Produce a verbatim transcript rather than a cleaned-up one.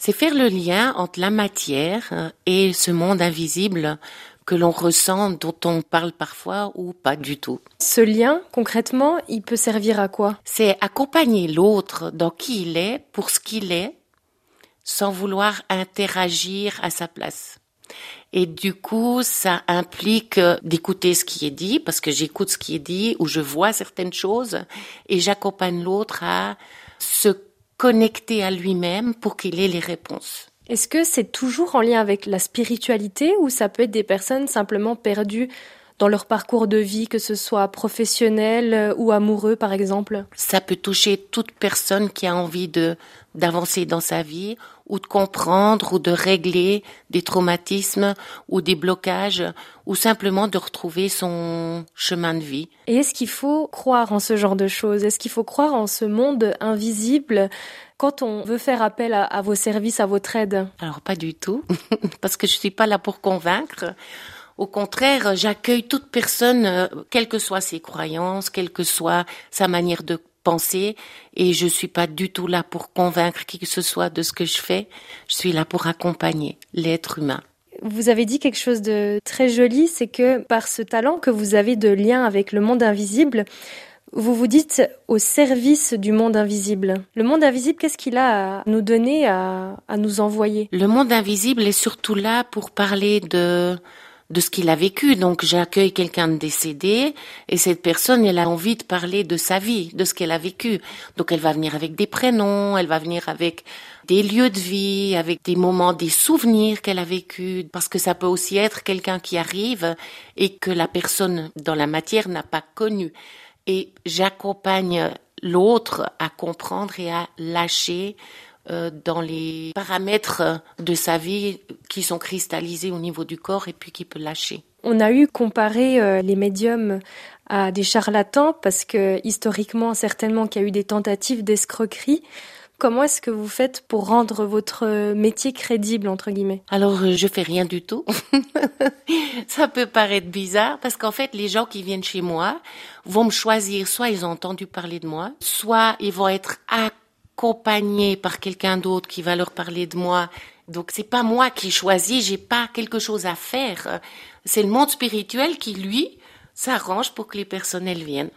C'est faire le lien entre la matière et ce monde invisible que l'on ressent, dont on parle parfois ou pas du tout. Ce lien, concrètement, il peut servir à quoi ? C'est accompagner l'autre dans qui il est, pour ce qu'il est, sans vouloir interagir à sa place. Et du coup, ça implique d'écouter ce qui est dit, parce que j'écoute ce qui est dit, ou je vois certaines choses, et j'accompagne l'autre à se connecter à lui-même pour qu'il ait les réponses. Est-ce que c'est toujours en lien avec la spiritualité ou ça peut être des personnes simplement perdues dans leur parcours de vie, que ce soit professionnel ou amoureux par exemple ? Ça peut toucher toute personne qui a envie de d'avancer dans sa vie ou de comprendre ou de régler des traumatismes ou des blocages ou simplement de retrouver son chemin de vie. Et est-ce qu'il faut croire en ce genre de choses ? Est-ce qu'il faut croire en ce monde invisible quand on veut faire appel à, à vos services, à votre aide ? Alors pas du tout, parce que je suis pas là pour convaincre. Au contraire, j'accueille toute personne, quelles que soient ses croyances, quelle que soit sa manière de penser, et je suis pas du tout là pour convaincre qui que ce soit de ce que je fais. Je suis là pour accompagner l'être humain. Vous avez dit quelque chose de très joli, c'est que par ce talent que vous avez de lien avec le monde invisible, vous vous dites au service du monde invisible. Le monde invisible, qu'est-ce qu'il a à nous donner, à, à nous envoyer ? Le monde invisible est surtout là pour parler de de ce qu'il a vécu. Donc j'accueille quelqu'un de décédé et cette personne, elle a envie de parler de sa vie, de ce qu'elle a vécu. Donc elle va venir avec des prénoms, elle va venir avec des lieux de vie, avec des moments, des souvenirs qu'elle a vécu, parce que ça peut aussi être quelqu'un qui arrive et que la personne dans la matière n'a pas connu. Et j'accompagne l'autre à comprendre et à lâcher euh, dans les paramètres de sa vie qui sont cristallisés au niveau du corps et puis qui peut lâcher. On a eu comparé euh, les médiums à des charlatans parce que historiquement, certainement qu'il y a eu des tentatives d'escroquerie. Comment est-ce que vous faites pour rendre votre métier crédible, entre guillemets ? Alors, je fais rien du tout. Ça peut paraître bizarre parce qu'en fait, les gens qui viennent chez moi vont me choisir. Soit ils ont entendu parler de moi, soit ils vont être accompagnés par quelqu'un d'autre qui va leur parler de moi. Donc, c'est pas moi qui choisis, j'ai pas quelque chose à faire. C'est le monde spirituel qui, lui, s'arrange pour que les personnels viennent.